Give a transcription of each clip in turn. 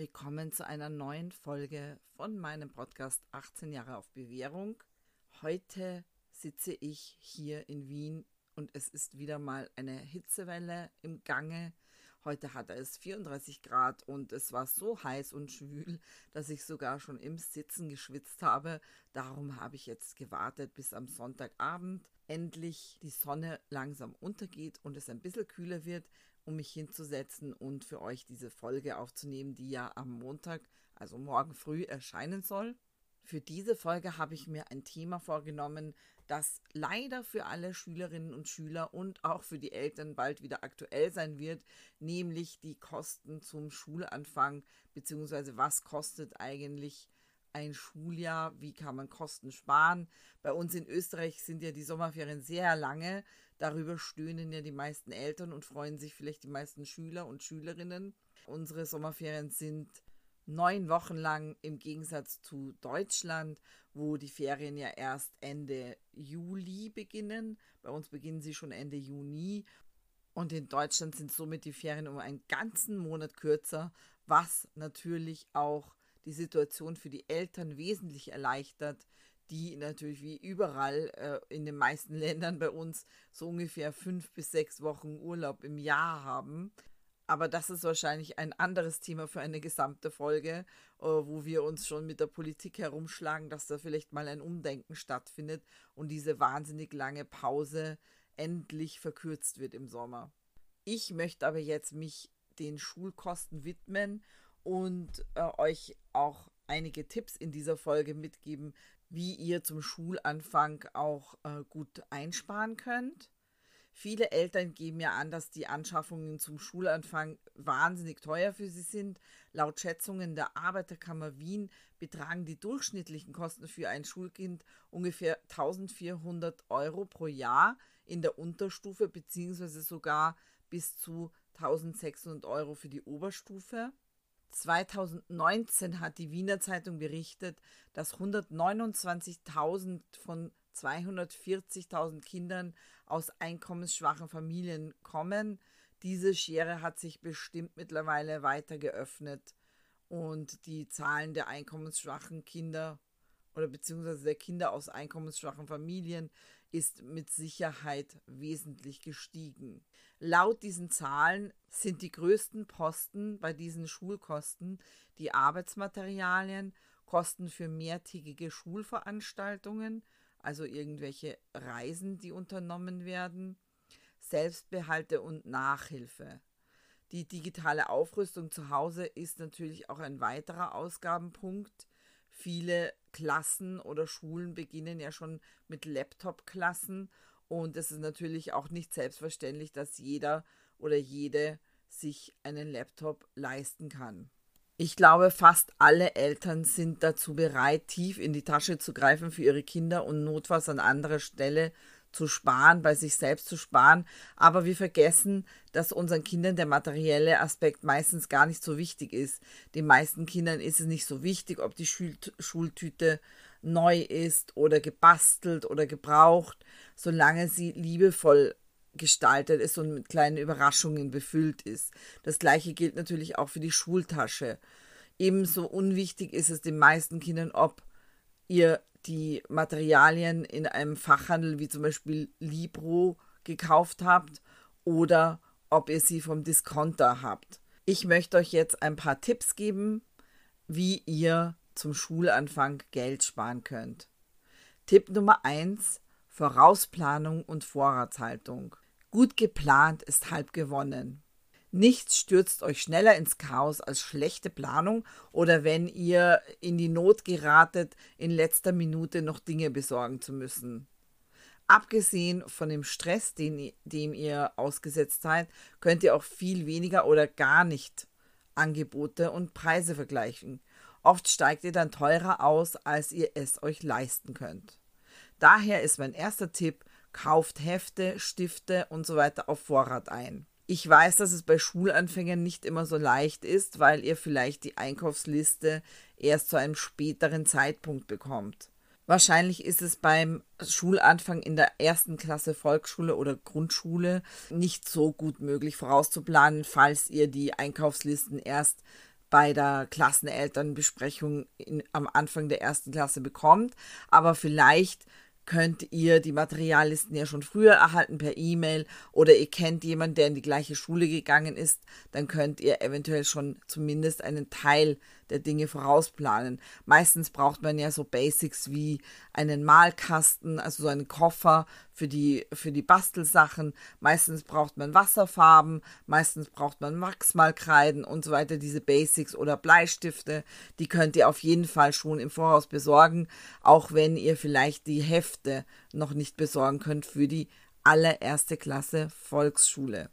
Willkommen zu einer neuen Folge von meinem Podcast 18 Jahre auf Bewährung. Heute sitze ich hier in Wien und es ist wieder mal eine Hitzewelle im Gange. Heute hatte es 34 Grad und es war so heiß und schwül, dass ich sogar schon im Sitzen geschwitzt habe. Darum habe ich jetzt gewartet, bis am Sonntagabend endlich die Sonne langsam untergeht und es ein bisschen kühler wird, um mich hinzusetzen und für euch diese Folge aufzunehmen, die ja am Montag, also morgen früh, erscheinen soll. Für diese Folge habe ich mir ein Thema vorgenommen, das leider für alle Schülerinnen und Schüler und auch für die Eltern bald wieder aktuell sein wird, nämlich die Kosten zum Schulanfang, beziehungsweise was kostet eigentlich ein Schuljahr, wie kann man Kosten sparen. Bei uns in Österreich sind ja die Sommerferien sehr lange, darüber stöhnen ja die meisten Eltern und freuen sich vielleicht die meisten Schüler und Schülerinnen. Unsere Sommerferien sind 9 Wochen lang im Gegensatz zu Deutschland, wo die Ferien ja erst Ende Juli beginnen. Bei uns beginnen sie schon Ende Juni und in Deutschland sind somit die Ferien um einen ganzen Monat kürzer, was natürlich auch die Situation für die Eltern wesentlich erleichtert, die natürlich wie überall in den meisten Ländern bei uns so ungefähr 5 bis 6 Wochen Urlaub im Jahr haben. Aber das ist wahrscheinlich ein anderes Thema für eine gesamte Folge, wo wir uns schon mit der Politik herumschlagen, dass da vielleicht mal ein Umdenken stattfindet und diese wahnsinnig lange Pause endlich verkürzt wird im Sommer. Ich möchte aber jetzt mich den Schulkosten widmen und euch auch einige Tipps in dieser Folge mitgeben, wie ihr zum Schulanfang auch gut einsparen könnt. Viele Eltern geben ja an, dass die Anschaffungen zum Schulanfang wahnsinnig teuer für sie sind. Laut Schätzungen der Arbeiterkammer Wien betragen die durchschnittlichen Kosten für ein Schulkind ungefähr 1.400 Euro pro Jahr in der Unterstufe beziehungsweise sogar bis zu 1.600 Euro für die Oberstufe. 2019 hat die Wiener Zeitung berichtet, dass 129.000 von 240.000 Kindern aus einkommensschwachen Familien kommen. Diese Schere hat sich bestimmt mittlerweile weiter geöffnet und die Zahlen der einkommensschwachen Kinder oder beziehungsweise der Kinder aus einkommensschwachen Familien ist mit Sicherheit wesentlich gestiegen. Laut diesen Zahlen sind die größten Posten bei diesen Schulkosten die Arbeitsmaterialien, Kosten für mehrtägige Schulveranstaltungen, also irgendwelche Reisen, die unternommen werden, Selbstbehalte und Nachhilfe. Die digitale Aufrüstung zu Hause ist natürlich auch ein weiterer Ausgabenpunkt. Viele Klassen oder Schulen beginnen ja schon mit Laptop-Klassen und es ist natürlich auch nicht selbstverständlich, dass jeder oder jede sich einen Laptop leisten kann. Ich glaube, fast alle Eltern sind dazu bereit, tief in die Tasche zu greifen für ihre Kinder und notfalls an anderer Stelle zu sparen, bei sich selbst zu sparen. Aber wir vergessen, dass unseren Kindern der materielle Aspekt meistens gar nicht so wichtig ist. Den meisten Kindern ist es nicht so wichtig, ob die Schultüte neu ist oder gebastelt oder gebraucht, solange sie liebevoll gestaltet ist und mit kleinen Überraschungen befüllt ist. Das gleiche gilt natürlich auch für die Schultasche. Ebenso unwichtig ist es den meisten Kindern, ob ihr die Materialien in einem Fachhandel wie zum Beispiel Libro gekauft habt oder ob ihr sie vom Discounter habt. Ich möchte euch jetzt ein paar Tipps geben, wie ihr zum Schulanfang Geld sparen könnt. Tipp Nummer 1: Vorausplanung und Vorratshaltung. Gut geplant ist halb gewonnen. Nichts stürzt euch schneller ins Chaos als schlechte Planung oder wenn ihr in die Not geratet, in letzter Minute noch Dinge besorgen zu müssen. Abgesehen von dem Stress, dem ihr ausgesetzt seid, könnt ihr auch viel weniger oder gar nicht Angebote und Preise vergleichen. Oft steigt ihr dann teurer aus, als ihr es euch leisten könnt. Daher ist mein erster Tipp: Kauft Hefte, Stifte und so weiter auf Vorrat ein. Ich weiß, dass es bei Schulanfängern nicht immer so leicht ist, weil ihr vielleicht die Einkaufsliste erst zu einem späteren Zeitpunkt bekommt. Wahrscheinlich ist es beim Schulanfang in der 1. Klasse Volksschule oder Grundschule nicht so gut möglich vorauszuplanen, falls ihr die Einkaufslisten erst bei der Klassenelternbesprechung am Anfang der 1. Klasse bekommt. Aber vielleicht könnt ihr die Materiallisten ja schon früher erhalten per E-Mail oder ihr kennt jemanden, der in die gleiche Schule gegangen ist, dann könnt ihr eventuell schon zumindest einen Teil der Dinge vorausplanen. Meistens braucht man ja so Basics wie einen Malkasten, also so einen Koffer für die Bastelsachen. Meistens braucht man Wasserfarben, meistens braucht man Wachsmalkreiden und so weiter, diese Basics oder Bleistifte. Die könnt ihr auf jeden Fall schon im Voraus besorgen, auch wenn ihr vielleicht die Hefte noch nicht besorgen könnt für die allererste Klasse Volksschule.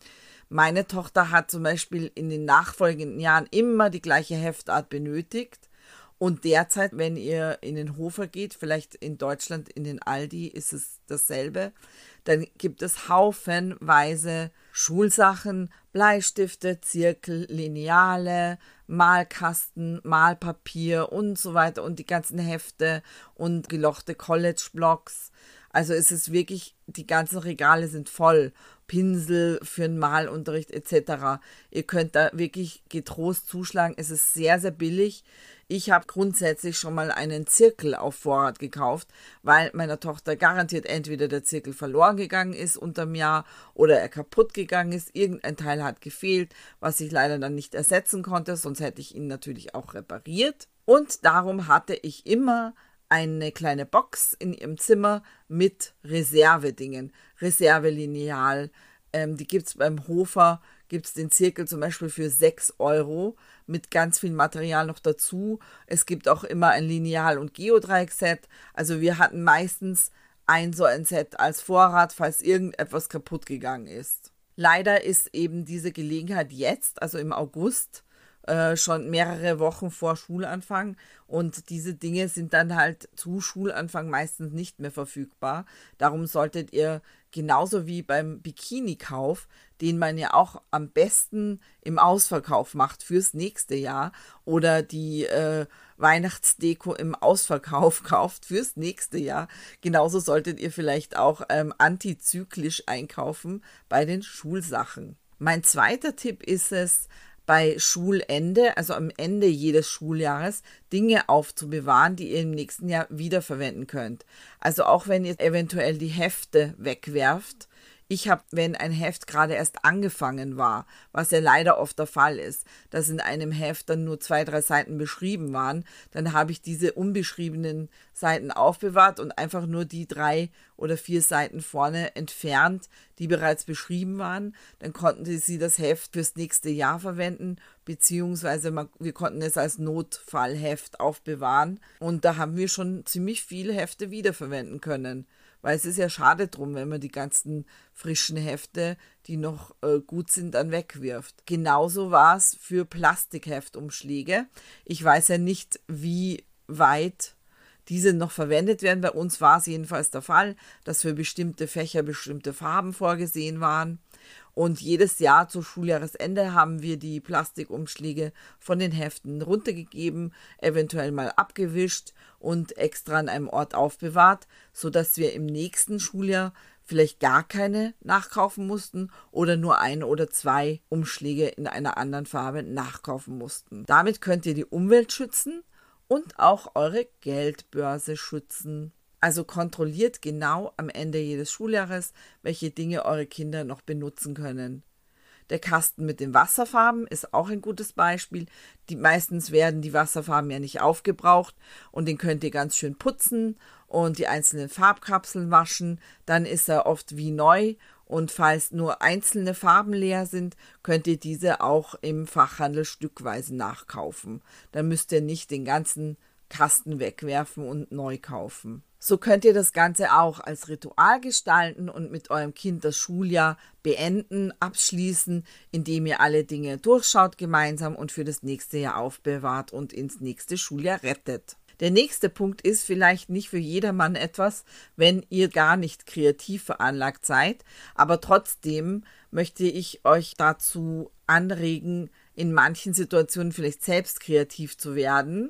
Meine Tochter hat zum Beispiel in den nachfolgenden Jahren immer die gleiche Heftart benötigt. Und derzeit, wenn ihr in den Hofer geht, vielleicht in Deutschland in den Aldi, ist es dasselbe, dann gibt es haufenweise Schulsachen, Bleistifte, Zirkel, Lineale, Malkasten, Malpapier und so weiter und die ganzen Hefte und gelochte College-Blocks. Also es ist wirklich, die ganzen Regale sind voll. Pinsel für den Malunterricht etc. Ihr könnt da wirklich getrost zuschlagen. Es ist sehr, sehr billig. Ich habe grundsätzlich schon mal einen Zirkel auf Vorrat gekauft, weil meiner Tochter garantiert entweder der Zirkel verloren gegangen ist unterm Jahr oder er kaputt gegangen ist. Irgendein Teil hat gefehlt, was ich leider dann nicht ersetzen konnte, sonst hätte ich ihn natürlich auch repariert. Und darum hatte ich immer eine kleine Box in ihrem Zimmer mit Reservedingen, Reservelineal. Die gibt es beim Hofer, gibt es den Zirkel zum Beispiel für 6 Euro mit ganz viel Material noch dazu. Es gibt auch immer ein Lineal- und Geodreieckset. Also wir hatten meistens so ein Set als Vorrat, falls irgendetwas kaputt gegangen ist. Leider ist eben diese Gelegenheit jetzt, also im August, schon mehrere Wochen vor Schulanfang und diese Dinge sind dann halt zu Schulanfang meistens nicht mehr verfügbar. Darum solltet ihr genauso wie beim Bikini-Kauf, den man ja auch am besten im Ausverkauf macht fürs nächste Jahr oder die Weihnachtsdeko im Ausverkauf kauft fürs nächste Jahr, genauso solltet ihr vielleicht auch antizyklisch einkaufen bei den Schulsachen. Mein zweiter Tipp ist es, bei Schulende, also am Ende jedes Schuljahres, Dinge aufzubewahren, die ihr im nächsten Jahr wiederverwenden könnt. Also auch wenn ihr eventuell die Hefte wegwerft. Ich habe, wenn ein Heft gerade erst angefangen war, was ja leider oft der Fall ist, dass in einem Heft dann nur 2, 3 Seiten beschrieben waren, dann habe ich diese unbeschriebenen Seiten aufbewahrt und einfach nur die 3 oder 4 Seiten vorne entfernt, die bereits beschrieben waren. Dann konnten sie das Heft fürs nächste Jahr verwenden, beziehungsweise wir konnten es als Notfallheft aufbewahren und da haben wir schon ziemlich viele Hefte wiederverwenden können. Weil es ist ja schade drum, wenn man die ganzen frischen Hefte, die noch gut sind, dann wegwirft. Genauso war es für Plastikheftumschläge. Ich weiß ja nicht, wie weit diese noch verwendet werden. Bei uns war es jedenfalls der Fall, dass für bestimmte Fächer bestimmte Farben vorgesehen waren. Und jedes Jahr zu Schuljahresende haben wir die Plastikumschläge von den Heften runtergegeben, eventuell mal abgewischt und extra an einem Ort aufbewahrt, sodass wir im nächsten Schuljahr vielleicht gar keine nachkaufen mussten oder nur 1 oder 2 Umschläge in einer anderen Farbe nachkaufen mussten. Damit könnt ihr die Umwelt schützen und auch eure Geldbörse schützen. Also kontrolliert genau am Ende jedes Schuljahres, welche Dinge eure Kinder noch benutzen können. Der Kasten mit den Wasserfarben ist auch ein gutes Beispiel. Meistens werden die Wasserfarben ja nicht aufgebraucht und den könnt ihr ganz schön putzen und die einzelnen Farbkapseln waschen. Dann ist er oft wie neu und falls nur einzelne Farben leer sind, könnt ihr diese auch im Fachhandel stückweise nachkaufen. Dann müsst ihr nicht den ganzen Kasten wegwerfen und neu kaufen. So könnt ihr das Ganze auch als Ritual gestalten und mit eurem Kind das Schuljahr beenden, abschließen, indem ihr alle Dinge durchschaut gemeinsam und für das nächste Jahr aufbewahrt und ins nächste Schuljahr rettet. Der nächste Punkt ist vielleicht nicht für jedermann etwas, wenn ihr gar nicht kreativ veranlagt seid, aber trotzdem möchte ich euch dazu anregen, in manchen Situationen vielleicht selbst kreativ zu werden.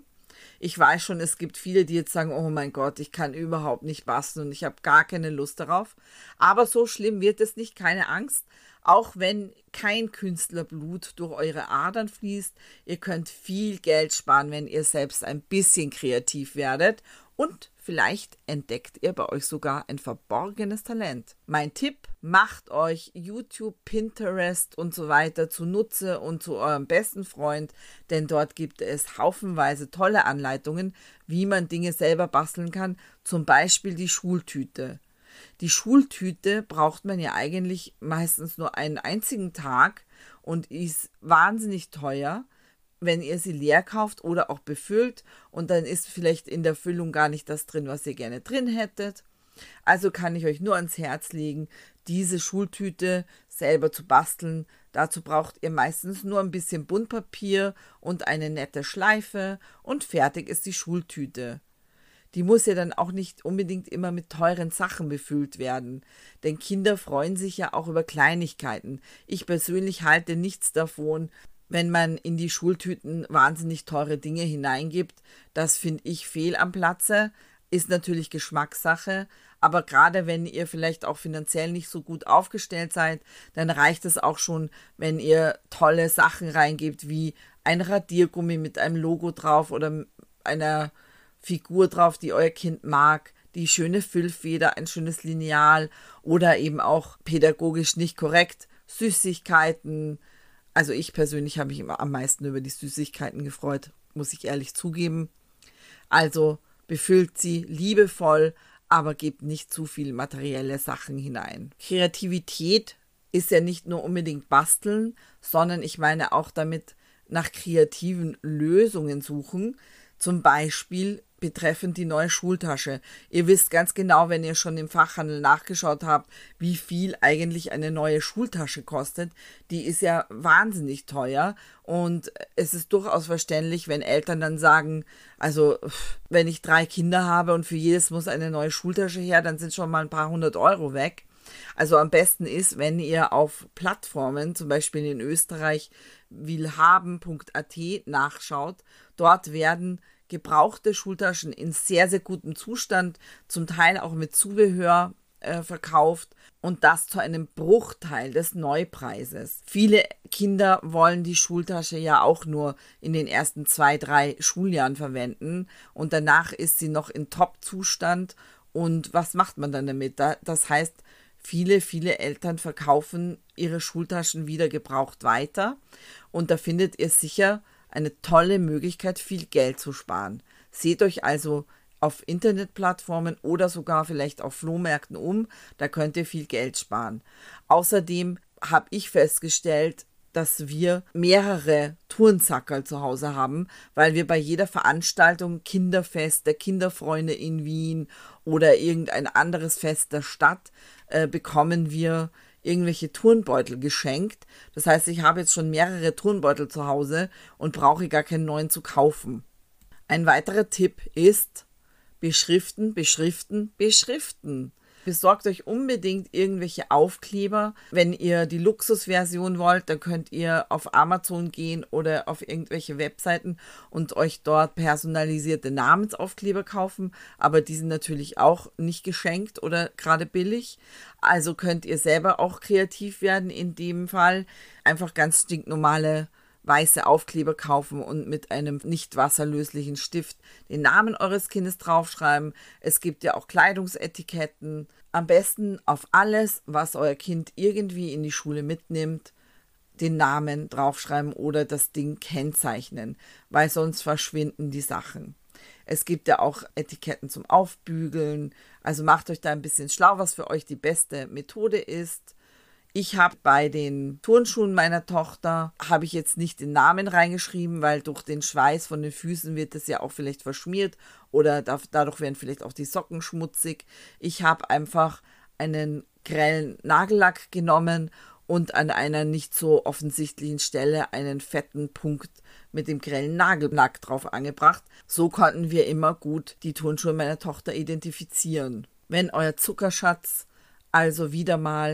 Ich weiß schon, es gibt viele, die jetzt sagen, oh mein Gott, ich kann überhaupt nicht basteln und ich habe gar keine Lust darauf. Aber so schlimm wird es nicht, keine Angst. Auch wenn kein Künstlerblut durch eure Adern fließt, ihr könnt viel Geld sparen, wenn ihr selbst ein bisschen kreativ werdet und vielleicht entdeckt ihr bei euch sogar ein verborgenes Talent. Mein Tipp, macht euch YouTube, Pinterest und so weiter zunutze und zu eurem besten Freund, denn dort gibt es haufenweise tolle Anleitungen, wie man Dinge selber basteln kann, zum Beispiel die Schultüte. Die Schultüte braucht man ja eigentlich meistens nur einen einzigen Tag und ist wahnsinnig teuer, wenn ihr sie leer kauft oder auch befüllt und dann ist vielleicht in der Füllung gar nicht das drin, was ihr gerne drin hättet. Also kann ich euch nur ans Herz legen, diese Schultüte selber zu basteln. Dazu braucht ihr meistens nur ein bisschen Buntpapier und eine nette Schleife und fertig ist die Schultüte. Die muss ja dann auch nicht unbedingt immer mit teuren Sachen befüllt werden, denn Kinder freuen sich ja auch über Kleinigkeiten. Ich persönlich halte nichts davon, wenn man in die Schultüten wahnsinnig teure Dinge hineingibt. Das finde ich fehl am Platze, ist natürlich Geschmackssache, aber gerade wenn ihr vielleicht auch finanziell nicht so gut aufgestellt seid, dann reicht es auch schon, wenn ihr tolle Sachen reingebt, wie ein Radiergummi mit einem Logo drauf oder einer Figur drauf, die euer Kind mag, die schöne Füllfeder, ein schönes Lineal oder eben auch pädagogisch nicht korrekt, Süßigkeiten. Also ich persönlich habe mich immer am meisten über die Süßigkeiten gefreut, muss ich ehrlich zugeben. Also befüllt sie liebevoll, aber gebt nicht zu viel materielle Sachen hinein. Kreativität ist ja nicht nur unbedingt basteln, sondern ich meine auch damit nach kreativen Lösungen suchen, zum Beispiel betreffend die neue Schultasche. Ihr wisst ganz genau, wenn ihr schon im Fachhandel nachgeschaut habt, wie viel eigentlich eine neue Schultasche kostet. Die ist ja wahnsinnig teuer und es ist durchaus verständlich, wenn Eltern dann sagen, also wenn ich 3 Kinder habe und für jedes muss eine neue Schultasche her, dann sind schon mal ein paar 100 € weg. Also am besten ist, wenn ihr auf Plattformen, zum Beispiel in Österreich, willhaben.at nachschaut. Dort werden gebrauchte Schultaschen in sehr, sehr gutem Zustand, zum Teil auch mit Zubehör verkauft und das zu einem Bruchteil des Neupreises. Viele Kinder wollen die Schultasche ja auch nur in den ersten 2, 3 Schuljahren verwenden und danach ist sie noch in Top-Zustand. Und was macht man dann damit? Das heißt, viele Eltern verkaufen ihre Schultaschen wieder gebraucht weiter und da findet ihr sicher eine tolle Möglichkeit, viel Geld zu sparen. Seht euch also auf Internetplattformen oder sogar vielleicht auf Flohmärkten um, da könnt ihr viel Geld sparen. Außerdem habe ich festgestellt, dass wir mehrere Turnsackerl zu Hause haben, weil wir bei jeder Veranstaltung, Kinderfest der Kinderfreunde in Wien oder irgendein anderes Fest der Stadt, bekommen wir irgendwelche Turnbeutel geschenkt. Das heißt, ich habe jetzt schon mehrere Turnbeutel zu Hause und brauche gar keinen neuen zu kaufen. Ein weiterer Tipp ist beschriften, beschriften, beschriften. Besorgt euch unbedingt irgendwelche Aufkleber. Wenn ihr die Luxusversion wollt, dann könnt ihr auf Amazon gehen oder auf irgendwelche Webseiten und euch dort personalisierte Namensaufkleber kaufen. Aber die sind natürlich auch nicht geschenkt oder gerade billig. Also könnt ihr selber auch kreativ werden in dem Fall. Einfach ganz stinknormale weiße Aufkleber kaufen und mit einem nicht wasserlöslichen Stift den Namen eures Kindes draufschreiben. Es gibt ja auch Kleidungsetiketten. Am besten auf alles, was euer Kind irgendwie in die Schule mitnimmt, den Namen draufschreiben oder das Ding kennzeichnen, weil sonst verschwinden die Sachen. Es gibt ja auch Etiketten zum Aufbügeln. Also macht euch da ein bisschen schlau, was für euch die beste Methode ist. Ich habe bei den Turnschuhen meiner Tochter, habe ich jetzt nicht den Namen reingeschrieben, weil durch den Schweiß von den Füßen wird es ja auch vielleicht verschmiert oder dadurch werden vielleicht auch die Socken schmutzig. Ich habe einfach einen grellen Nagellack genommen und an einer nicht so offensichtlichen Stelle einen fetten Punkt mit dem grellen Nagellack drauf angebracht. So konnten wir immer gut die Turnschuhe meiner Tochter identifizieren. Wenn euer Zuckerschatz also wieder mal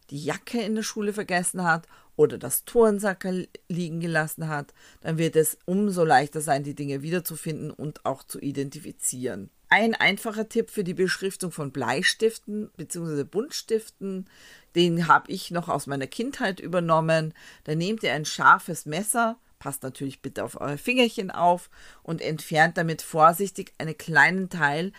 die Jacke in der Schule vergessen hat oder das Turnsackerl liegen gelassen hat, dann wird es umso leichter sein, die Dinge wiederzufinden und auch zu identifizieren. Ein einfacher Tipp für die Beschriftung von Bleistiften bzw. Buntstiften, den habe ich noch aus meiner Kindheit übernommen. Da nehmt ihr ein scharfes Messer, passt natürlich bitte auf eure Fingerchen auf und entfernt damit vorsichtig einen kleinen Teil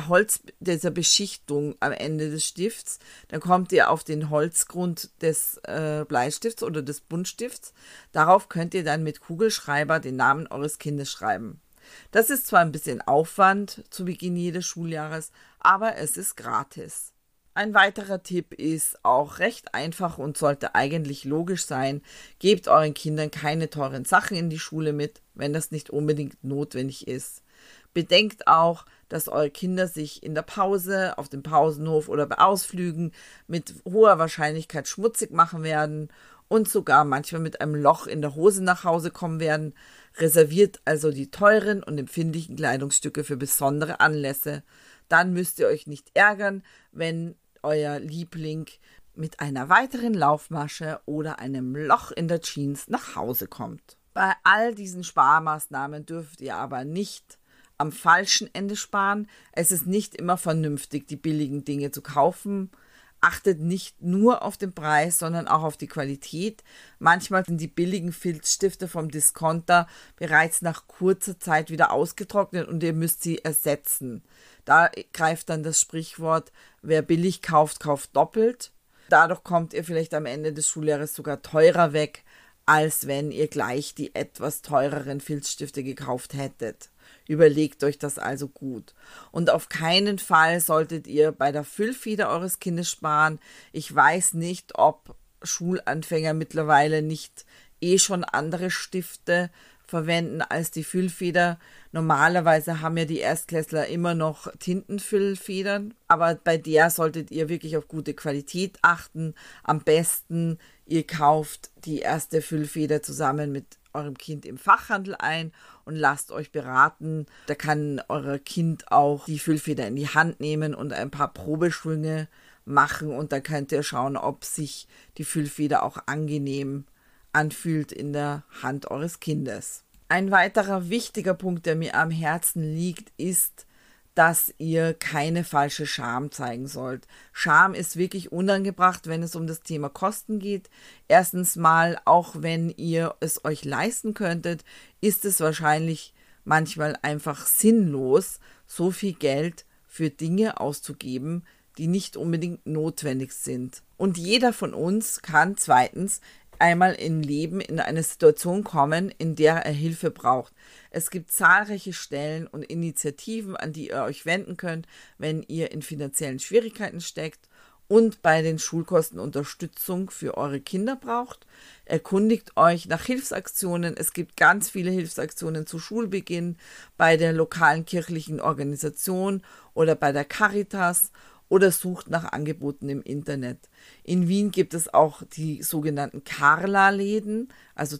dieser Beschichtung am Ende des Stifts. Dann kommt ihr auf den Holzgrund des Bleistifts oder des Buntstifts. Darauf könnt ihr dann mit Kugelschreiber den Namen eures Kindes schreiben. Das ist zwar ein bisschen Aufwand zu Beginn jedes Schuljahres, aber es ist gratis. Ein weiterer Tipp ist auch recht einfach und sollte eigentlich logisch sein. Gebt euren Kindern keine teuren Sachen in die Schule mit, wenn das nicht unbedingt notwendig ist. Bedenkt auch, dass eure Kinder sich in der Pause, auf dem Pausenhof oder bei Ausflügen mit hoher Wahrscheinlichkeit schmutzig machen werden und sogar manchmal mit einem Loch in der Hose nach Hause kommen werden. Reserviert also die teuren und empfindlichen Kleidungsstücke für besondere Anlässe. Dann müsst ihr euch nicht ärgern, wenn euer Liebling mit einer weiteren Laufmasche oder einem Loch in der Jeans nach Hause kommt. Bei all diesen Sparmaßnahmen dürft ihr aber nicht am falschen Ende sparen. Es ist nicht immer vernünftig, die billigen Dinge zu kaufen. Achtet nicht nur auf den Preis, sondern auch auf die Qualität. Manchmal sind die billigen Filzstifte vom Discounter bereits nach kurzer Zeit wieder ausgetrocknet und ihr müsst sie ersetzen. Da greift dann das Sprichwort, wer billig kauft, kauft doppelt. Dadurch kommt ihr vielleicht am Ende des Schuljahres sogar teurer weg, als wenn ihr gleich die etwas teureren Filzstifte gekauft hättet. Überlegt euch das also gut. Und auf keinen Fall solltet ihr bei der Füllfeder eures Kindes sparen. Ich weiß nicht, ob Schulanfänger mittlerweile nicht schon andere Stifte verwenden als die Füllfeder. Normalerweise haben ja die Erstklässler immer noch Tintenfüllfedern, aber bei der solltet ihr wirklich auf gute Qualität achten. Am besten, ihr kauft die erste Füllfeder zusammen mit eurem Kind im Fachhandel ein und lasst euch beraten. Da kann euer Kind auch die Füllfeder in die Hand nehmen und ein paar Probeschwünge machen und dann könnt ihr schauen, ob sich die Füllfeder auch angenehm anfühlt in der Hand eures Kindes. Ein weiterer wichtiger Punkt, der mir am Herzen liegt, ist, dass ihr keine falsche Scham zeigen sollt. Scham ist wirklich unangebracht, wenn es um das Thema Kosten geht. Erstens mal, auch wenn ihr es euch leisten könntet, ist es wahrscheinlich manchmal einfach sinnlos, so viel Geld für Dinge auszugeben, die nicht unbedingt notwendig sind. Und jeder von uns kann zweitens einmal im Leben in eine Situation kommen, in der er Hilfe braucht. Es gibt zahlreiche Stellen und Initiativen, an die ihr euch wenden könnt, wenn ihr in finanziellen Schwierigkeiten steckt und bei den Schulkosten Unterstützung für eure Kinder braucht. Erkundigt euch nach Hilfsaktionen. Es gibt ganz viele Hilfsaktionen zu Schulbeginn bei der lokalen kirchlichen Organisation oder bei der Caritas oder sucht nach Angeboten im Internet. In Wien gibt es auch die sogenannten Carla-Läden, also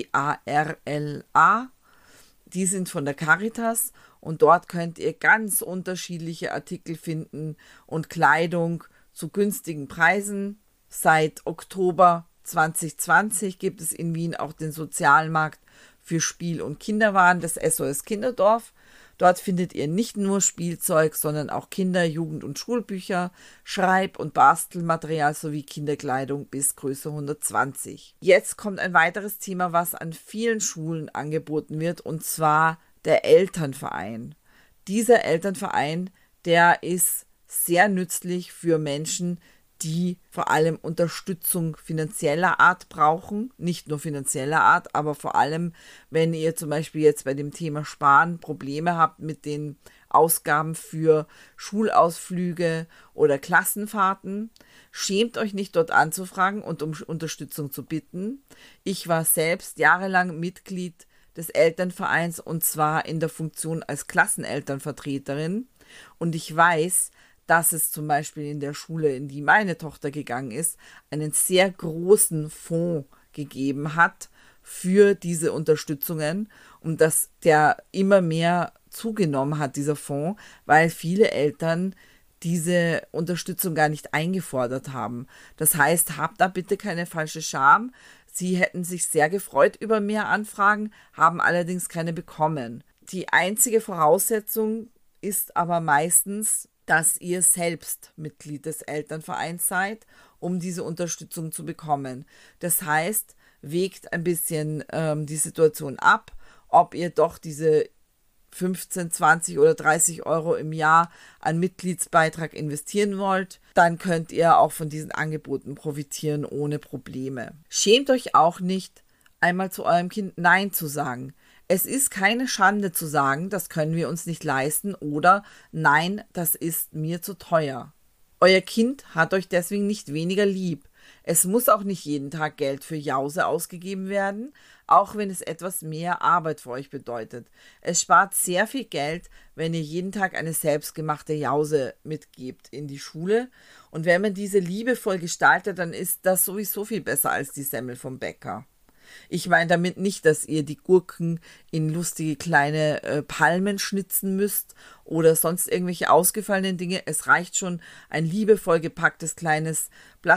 C-A-R-L-A. Die sind von der Caritas und dort könnt ihr ganz unterschiedliche Artikel finden und Kleidung zu günstigen Preisen. Seit Oktober 2020 gibt es in Wien auch den Sozialmarkt für Spiel- und Kinderwaren, das SOS Kinderdorf. Dort findet ihr nicht nur Spielzeug, sondern auch Kinder-, Jugend- und Schulbücher, Schreib- und Bastelmaterial sowie Kinderkleidung bis Größe 120. Jetzt kommt ein weiteres Thema, was an vielen Schulen angeboten wird, und zwar der Elternverein. Dieser Elternverein, der ist sehr nützlich für Menschen, die vor allem Unterstützung finanzieller Art brauchen, nicht nur finanzieller Art, aber vor allem, wenn ihr zum Beispiel jetzt bei dem Thema Sparen Probleme habt mit den Ausgaben für Schulausflüge oder Klassenfahrten, schämt euch nicht, dort anzufragen und um Unterstützung zu bitten. Ich war selbst jahrelang Mitglied des Elternvereins und zwar in der Funktion als Klassenelternvertreterin und ich weiß, dass es zum Beispiel in der Schule, in die meine Tochter gegangen ist, einen sehr großen Fonds gegeben hat für diese Unterstützungen und dass der immer mehr zugenommen hat, dieser Fonds, weil viele Eltern diese Unterstützung gar nicht eingefordert haben. Das heißt, habt da bitte keine falsche Scham. Sie hätten sich sehr gefreut über mehr Anfragen, haben allerdings keine bekommen. Die einzige Voraussetzung ist aber meistens, dass ihr selbst Mitglied des Elternvereins seid, um diese Unterstützung zu bekommen. Das heißt, wägt ein bisschen die Situation ab, ob ihr doch diese 15, 20 oder 30 Euro im Jahr an Mitgliedsbeitrag investieren wollt, dann könnt ihr auch von diesen Angeboten profitieren ohne Probleme. Schämt euch auch nicht, einmal zu eurem Kind Nein zu sagen. Es ist keine Schande zu sagen, das können wir uns nicht leisten oder nein, das ist mir zu teuer. Euer Kind hat euch deswegen nicht weniger lieb. Es muss auch nicht jeden Tag Geld für Jause ausgegeben werden, auch wenn es etwas mehr Arbeit für euch bedeutet. Es spart sehr viel Geld, wenn ihr jeden Tag eine selbstgemachte Jause mitgebt in die Schule. Und wenn man diese liebevoll gestaltet, dann ist das sowieso viel besser als die Semmel vom Bäcker. Ich meine damit nicht, dass ihr die Gurken in lustige kleine Palmen schnitzen müsst oder sonst irgendwelche ausgefallenen Dinge. Es reicht schon ein liebevoll gepacktes kleines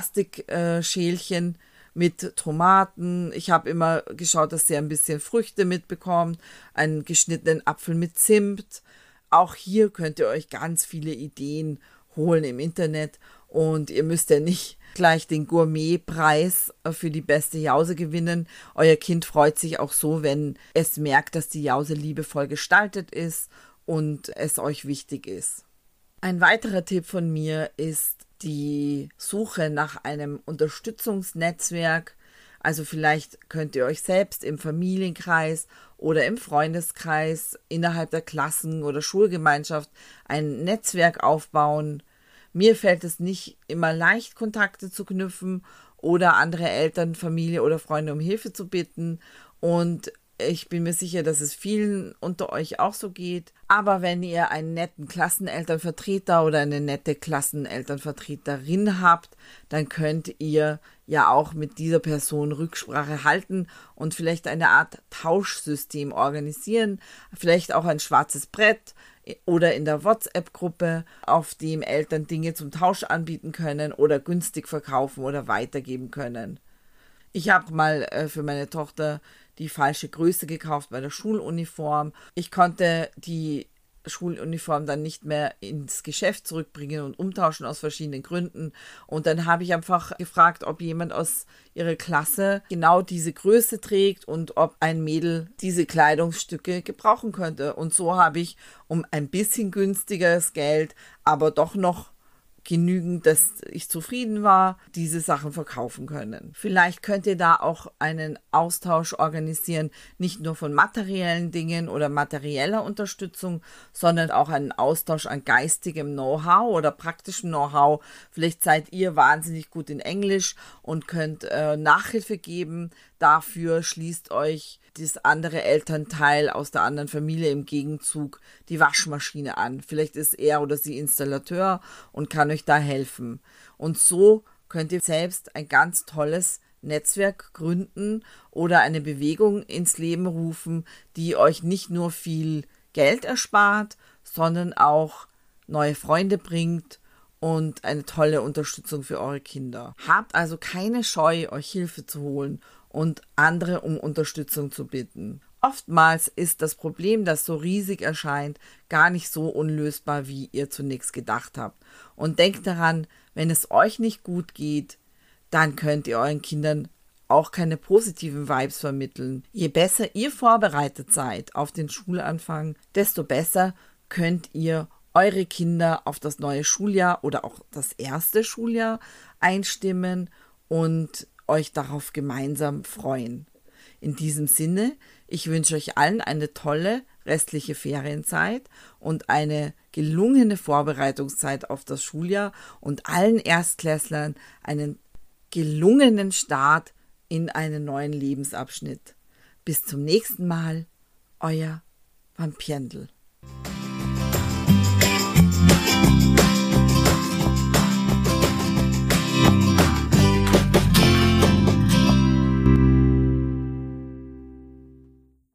Plastikschälchen mit Tomaten. Ich habe immer geschaut, dass ihr ein bisschen Früchte mitbekommt, einen geschnittenen Apfel mit Zimt. Auch hier könnt ihr euch ganz viele Ideen holen im Internet und ihr müsst ja nicht gleich den Gourmetpreis für die beste Jause gewinnen. Euer Kind freut sich auch so, wenn es merkt, dass die Jause liebevoll gestaltet ist und es euch wichtig ist. Ein weiterer Tipp von mir ist die Suche nach einem Unterstützungsnetzwerk. Also vielleicht könnt ihr euch selbst im Familienkreis oder im Freundeskreis innerhalb der Klassen- oder Schulgemeinschaft ein Netzwerk aufbauen. Mir fällt es nicht immer leicht, Kontakte zu knüpfen oder andere Eltern, Familie oder Freunde um Hilfe zu bitten. Und ich bin mir sicher, dass es vielen unter euch auch so geht. Aber wenn ihr einen netten Klassenelternvertreter oder eine nette Klassenelternvertreterin habt, dann könnt ihr ja auch mit dieser Person Rücksprache halten und vielleicht eine Art Tauschsystem organisieren. Vielleicht auch ein schwarzes Brett oder in der WhatsApp-Gruppe, auf dem Eltern Dinge zum Tausch anbieten können oder günstig verkaufen oder weitergeben können. Ich habe mal für meine Tochter die falsche Größe gekauft bei der Schuluniform. Ich konnte die Schuluniform dann nicht mehr ins Geschäft zurückbringen und umtauschen aus verschiedenen Gründen. Und dann habe ich einfach gefragt, ob jemand aus ihrer Klasse genau diese Größe trägt und ob ein Mädel diese Kleidungsstücke gebrauchen könnte. Und so habe ich um ein bisschen günstigeres Geld, aber doch noch genügend, dass ich zufrieden war, diese Sachen verkaufen können. Vielleicht könnt ihr da auch einen Austausch organisieren, nicht nur von materiellen Dingen oder materieller Unterstützung, sondern auch einen Austausch an geistigem Know-how oder praktischem Know-how. Vielleicht seid ihr wahnsinnig gut in Englisch und könnt Nachhilfe geben. Dafür schließt euch das andere Elternteil aus der anderen Familie im Gegenzug die Waschmaschine an. Vielleicht ist er oder sie Installateur und kann euch da helfen. Und so könnt ihr selbst ein ganz tolles Netzwerk gründen oder eine Bewegung ins Leben rufen, die euch nicht nur viel Geld erspart, sondern auch neue Freunde bringt und eine tolle Unterstützung für eure Kinder. Habt also keine Scheu, euch Hilfe zu holen und andere um Unterstützung zu bitten. Oftmals ist das Problem, das so riesig erscheint, gar nicht so unlösbar, wie ihr zunächst gedacht habt. Und denkt daran, wenn es euch nicht gut geht, dann könnt ihr euren Kindern auch keine positiven Vibes vermitteln. Je besser ihr vorbereitet seid auf den Schulanfang, desto besser könnt ihr eure Kinder auf das neue Schuljahr oder auch das erste Schuljahr einstimmen und euch darauf gemeinsam freuen. In diesem Sinne, ich wünsche euch allen eine tolle restliche Ferienzeit und eine gelungene Vorbereitungszeit auf das Schuljahr und allen Erstklässlern einen gelungenen Start in einen neuen Lebensabschnitt. Bis zum nächsten Mal, euer Vampirndl.